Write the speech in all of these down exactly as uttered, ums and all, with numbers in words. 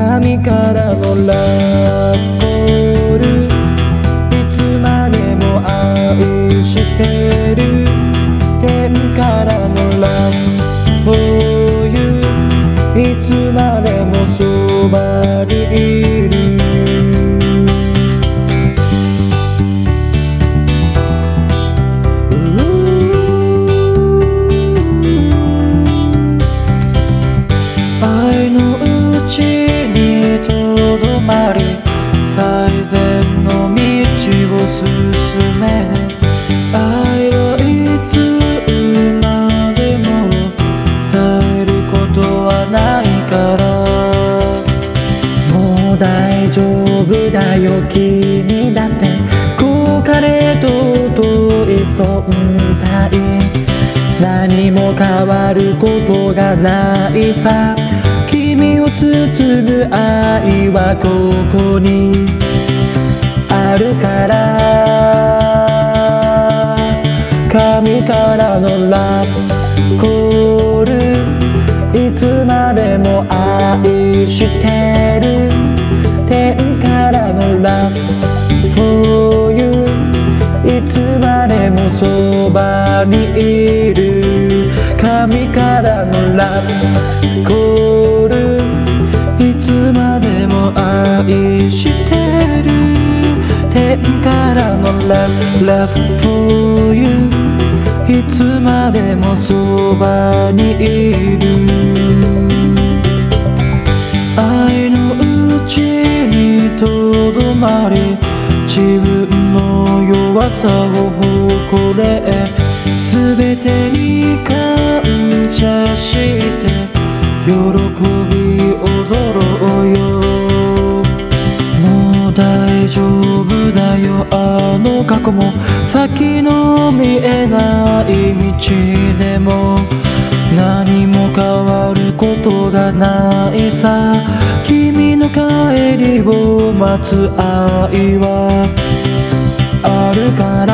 神からのラブコール、いつまでも愛してる。天からのラブ for you、 いつまでもそばにいる。愛のうちにとどまり、最善の道を進め。愛はいつまでも絶えることはないから。もう大丈夫だよ君だって、こう彼と遠い存在。何も変わることがないさ。君を包む愛はここにあるから。神からのラブコール、いつまでも愛してる。天からのラブ for you、 いつまでもそばにいる。神からのラブコール、いつまでも愛してる。天からのラブ Love for you、 いつまでもそばにいる。愛のうちにとどまり、自分の弱さを誇れ。全てに感謝して喜び踊ろうよ。もう大丈夫だよ、あの過去も先の見えない道でも。何も変わることがないさ。君の帰りを待つ愛はあるから。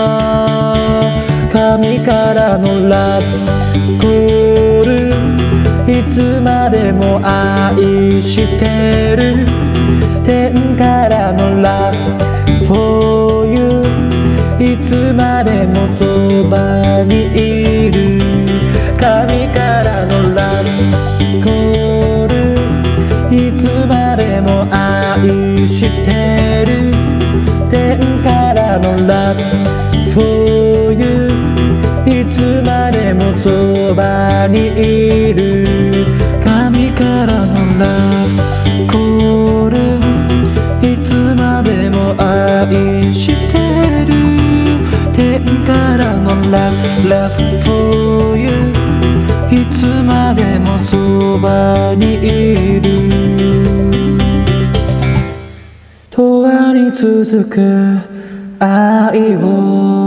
神からのラブコール、いつまでも愛してる。天からのラブ for you、 いつまでもそばにいる。神からのラブコール、いつまでも愛してる。天からのラブ for you、 いつまでもそばにいる。神からのラブコール、いつまでも愛してる。天からのラブ Love for you、 いつまでもそばにいる。永遠に続く愛を